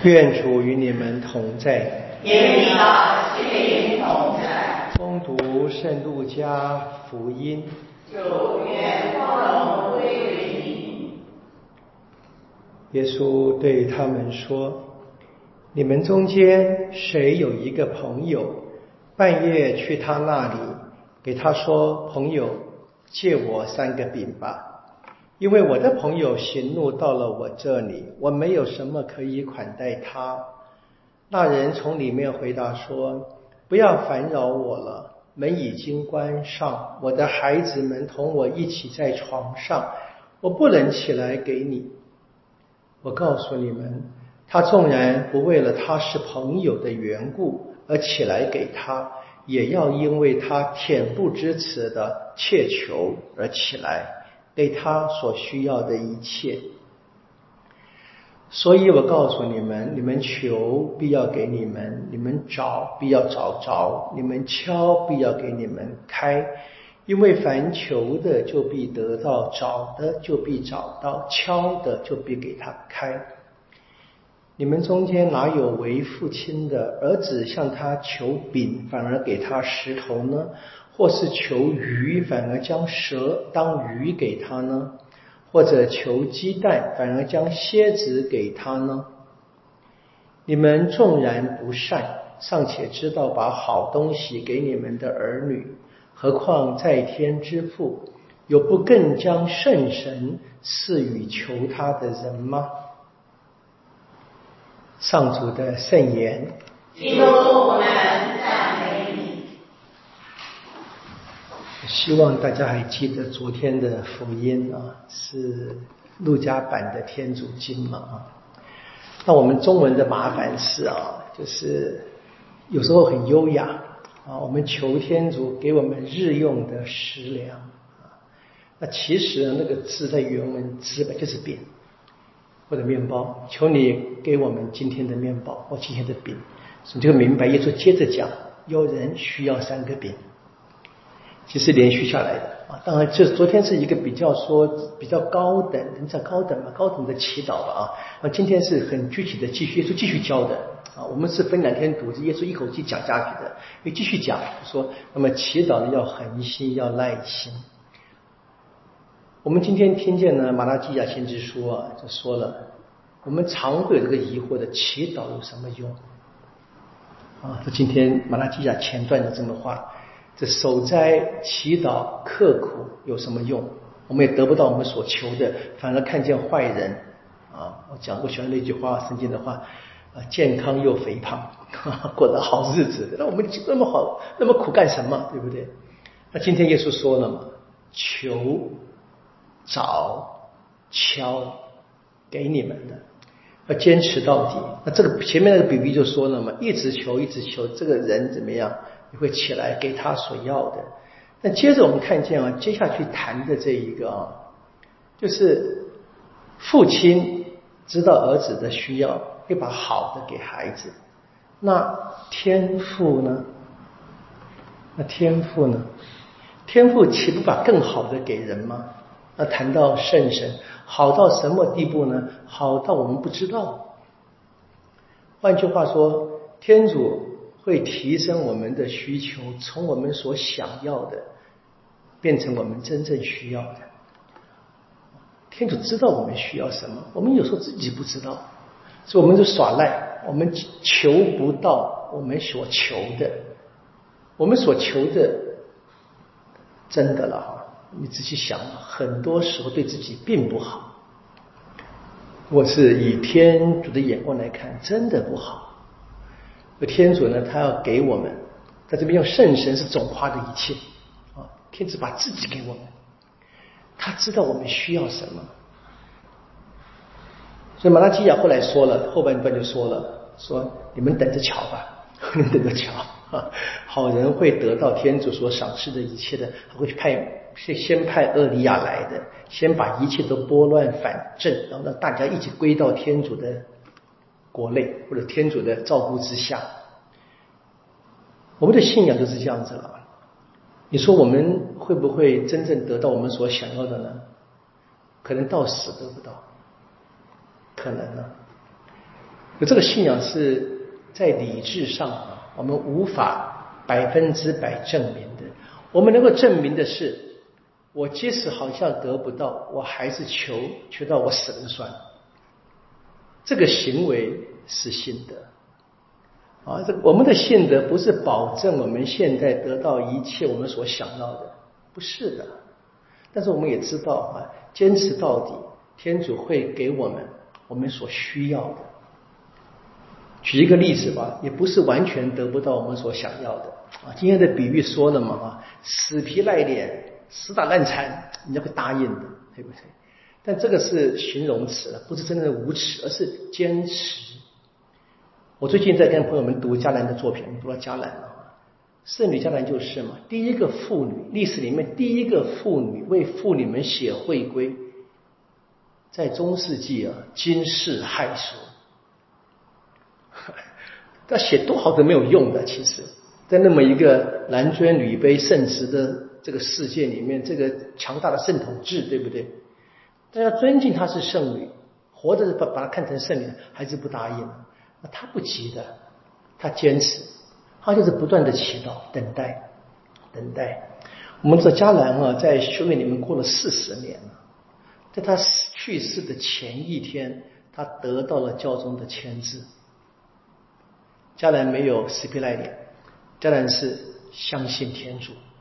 愿主与你们同在， 也与你的心灵同在。 恭读圣路加福音。 主愿光荣归于你。 耶稣对他们说：你们中间谁有一个朋友，半夜去他那里，给他说，朋友，借我3个饼吧，因为我的朋友行路到了我这里，我没有什么可以款待他。那人从里面回答说，不要烦扰我了，门已经关上，我的孩子们同我一起在床上，我不能起来给你。我告诉你们，他纵然不为了他是朋友的缘故而起来给他，也要因为他恬不知耻的切求而起来，给他所需要的一切。所以我告诉你们，你们求必要给你们，你们找必要找着，你们敲必要给你们开。因为凡求的就必得到，找的就必找到，敲的就必给他开。你们中间哪有为父亲的，儿子向他求饼，反而给他石头呢？或是求鱼，反而将蛇当鱼给他呢？或者求鸡蛋，反而将蝎子给他呢？你们纵然不善，尚且知道把好东西给你们的儿女，何况在天之父，有不更将圣神赐予求他的人吗？上主的圣言。 基督，我们赞美你。 希望大家还记得昨天的福音啊，是路加版的天主经嘛啊。那我们中文的麻烦是啊，就是有时候很优雅啊，我们求天主给我们日用的食粮啊。那其实那个字在原文字本就是饼或者面包，求你给我们今天的面包或今天的饼。你就明白耶稣接着讲，有人需要3个饼，其实连续下来的啊。当然这昨天是一个比较高等，你知道高等嘛，高等的祈祷吧啊。今天是很具体的继续，耶稣继续教的啊。我们是分2天读，耶稣一口气讲下去的，因为继续讲说，那么祈祷呢要恒心，要耐心。我们今天听见呢马拉基亚先知书啊，就说了，我们常会有这个疑惑的，祈祷有什么用啊？这今天马拉基亚前段的这么话，这守斋祈祷刻苦有什么用？我们也得不到我们所求的，反而看见坏人啊！我讲过喜欢那句话，圣经的话啊，健康又肥胖，过得好日子。那我们那么好，那么苦干什么？对不对？那今天耶稣说了嘛，求、找、敲，给你们的，要坚持到底。那这个前面那个比喻就说了嘛，一直求，这个人怎么样？你会起来给他所要的。那接着我们看见啊，接下去谈的这一个啊，就是父亲知道儿子的需要，会把好的给孩子。那天父呢？天父岂不把更好的给人吗？那谈到圣神，好到什么地步呢？好到我们不知道。换句话说，天主会提升我们的需求，从我们所想要的变成我们真正需要的。天主知道我们需要什么，我们有时候自己不知道，所以我们就耍赖，我们求不到我们所求的。我们所求的真的了哈，你仔细想，很多时候对自己并不好。我是以天主的眼光来看，真的不好。天主呢，他要给我们，在这边用圣神是总化的一切啊。天主把自己给我们，他知道我们需要什么。所以马拉基亚后来说了，后半段就说了，说你们等着瞧吧，你们等着瞧啊，好人会得到天主所赏赐的一切的，他会先派厄里亚来的，先把一切都拨乱反正，然后让大家一起归到天主的国内或者天主的照顾之下。我们的信仰就是这样子了。你说我们会不会真正得到我们所想要的呢？可能到死得不到，可能呢。 可这个信仰是在理智上我们无法100%证明的。我们能够证明的是，我即使好像得不到，我还是求到我死了就算了。这个行为是信德我们的信德不是保证我们现在得到一切我们所想要的，不是的。但是我们也知道坚持到底，天主会给我们所需要的。举一个例子吧，也不是完全得不到我们所想要的今天的比喻说了嘛死皮赖脸死打烂缠，人家会答应的，对不对？但这个是形容词了，不是真正的无耻，而是坚持。我最近在跟朋友们读加兰的作品，读到加兰圣女加兰就是嘛，第一个妇女，历史里面第一个妇女为妇女们写会规，在中世纪惊世骇俗。他写多好都没有用的，其实在那么一个男尊女卑圣职的这个世界里面，这个强大的圣统制，对不对？大家尊敬她是圣女，活着把她看成圣女，还是不答应。那她不急的，她坚持，她就是不断的祈祷，等待。我们知道加兰在修院里面过了40年了，在她去世的前一天，她得到了教宗的签字。加兰没有死皮赖脸，加兰是相信天主，